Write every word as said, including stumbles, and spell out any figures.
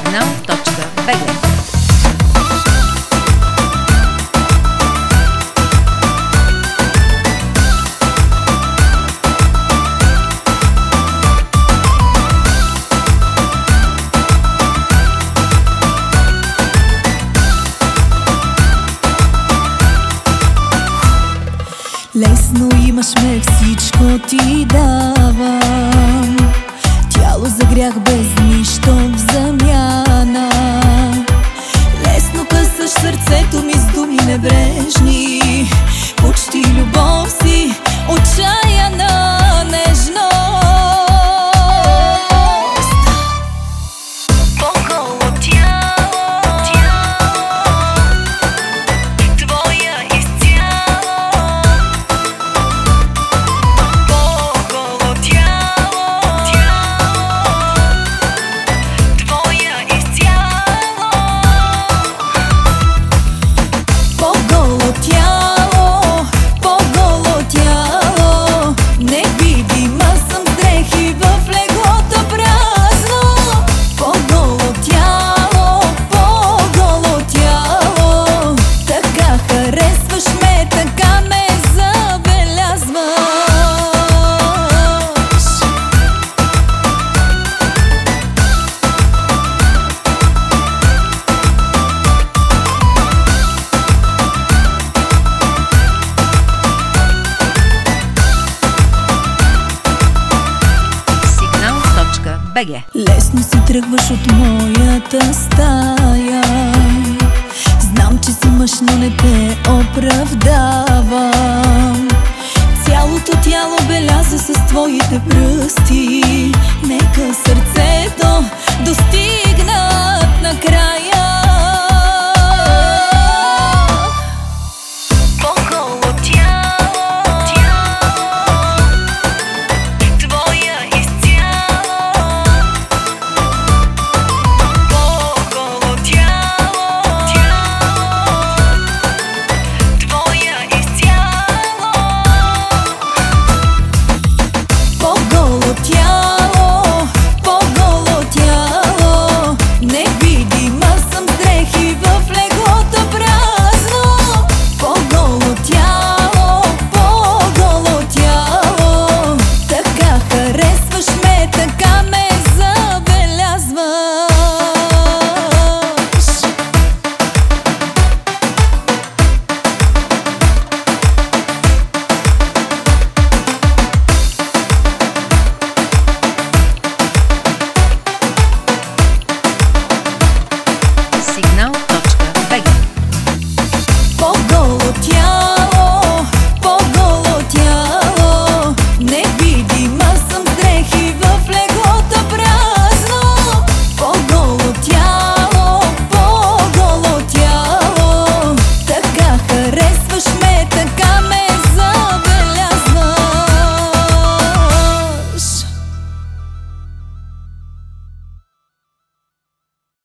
Сигнал точка би джи. Лесно имаш ме, всичко ти давам. Тяло за грях без нищо в замяна. Лесно късаш сърцето ми с думи небрежни. Почти любов си, отчаяна нежност. По-голо тяло, тяло, твоя изцяло. По-голо тяло, тяло, твоя изцяло. По-голо тяло, по-голо тяло, невидима съм с дрехи в леглото празно. По-голо тяло, по-голо тяло, така харесваш ме, така ме забелязваш. Сигнал точка би джи. Лесно си тръгваш от моята стая. Знам, че си мъж, но не те оправдавам. Цялото тяло беляза с твоите пръсти. Нека